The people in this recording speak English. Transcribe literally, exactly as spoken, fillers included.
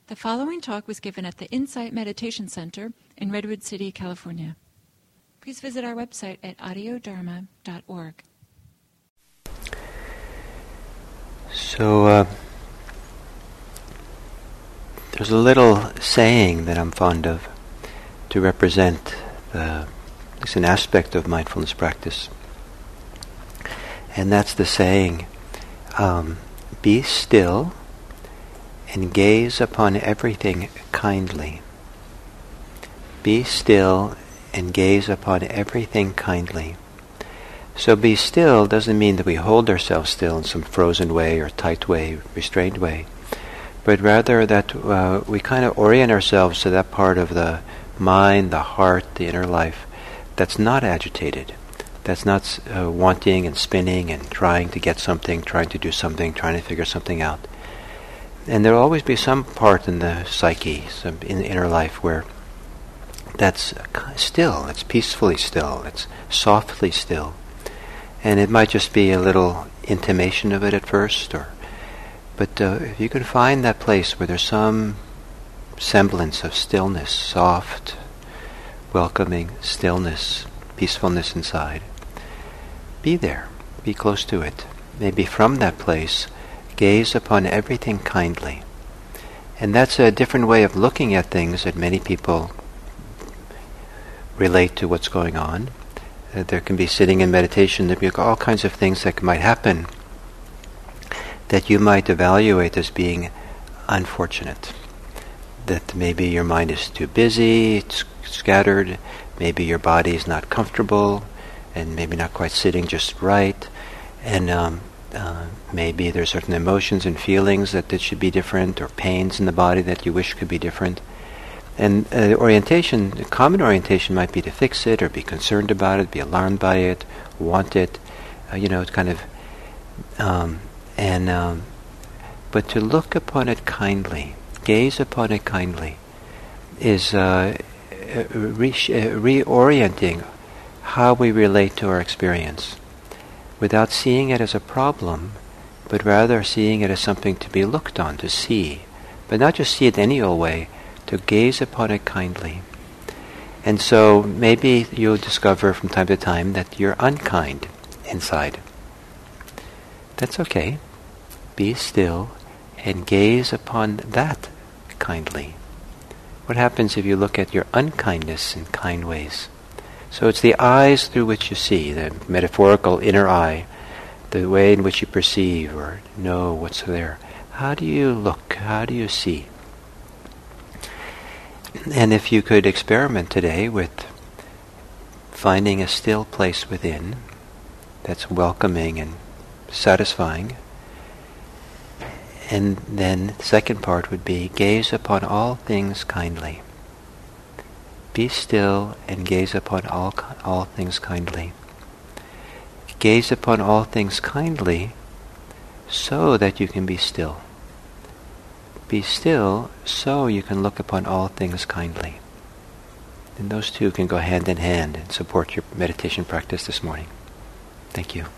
The following talk was given at the Insight Meditation Center in Redwood City, California. Please visit our website at audio dharma dot org. So, uh, there's a little saying that I'm fond of to represent the, at least an aspect of mindfulness practice. And that's the saying, um, be still and gaze upon everything kindly. Be still and gaze upon everything kindly. So be still doesn't mean that we hold ourselves still in some frozen way or tight way, restrained way, but rather that uh, we kind of orient ourselves to that part of the mind, the heart, the inner life that's not agitated, that's not uh, wanting and spinning and trying to get something, trying to do something, trying to figure something out. And there will always be some part in the psyche, some in the inner life, where that's still, it's peacefully still, it's softly still. And it might just be a little intimation of it at first, or but uh, if you can find that place where there's some semblance of stillness, soft, welcoming stillness, peacefulness inside, be there, be close to it. Maybe from that place, gaze upon everything kindly. And that's a different way of looking at things that many people relate to what's going on. Uh, there can be sitting in meditation, there be all kinds of things that might happen that you might evaluate as being unfortunate. That maybe your mind is too busy, it's scattered, maybe your body is not comfortable, and maybe not quite sitting just right, and um, uh, maybe there's certain emotions and feelings that, that should be different, or pains in the body that you wish could be different. And uh, orientation, the common orientation might be to fix it, or be concerned about it, be alarmed by it, want it, uh, you know, it's kind of, um, and, um, but to look upon it kindly, gaze upon it kindly, is uh, re- reorienting how we relate to our experience, without seeing it as a problem, but rather seeing it as something to be looked on, to see, but not just see it any old way, to gaze upon it kindly. And so maybe you'll discover from time to time that you're unkind inside. That's okay. Be still and gaze upon that kindly. What happens if you look at your unkindness in kind ways? So it's the eyes through which you see, the metaphorical inner eye, the way in which you perceive or know what's there. How do you look? How do you see? And if you could experiment today with finding a still place within that's welcoming and satisfying, and then the second part would be gaze upon all things kindly. Be still and gaze upon all all things kindly. Gaze upon all things kindly so that you can be still. Be still so you can look upon all things kindly. And those two can go hand in hand and support your meditation practice this morning. Thank you.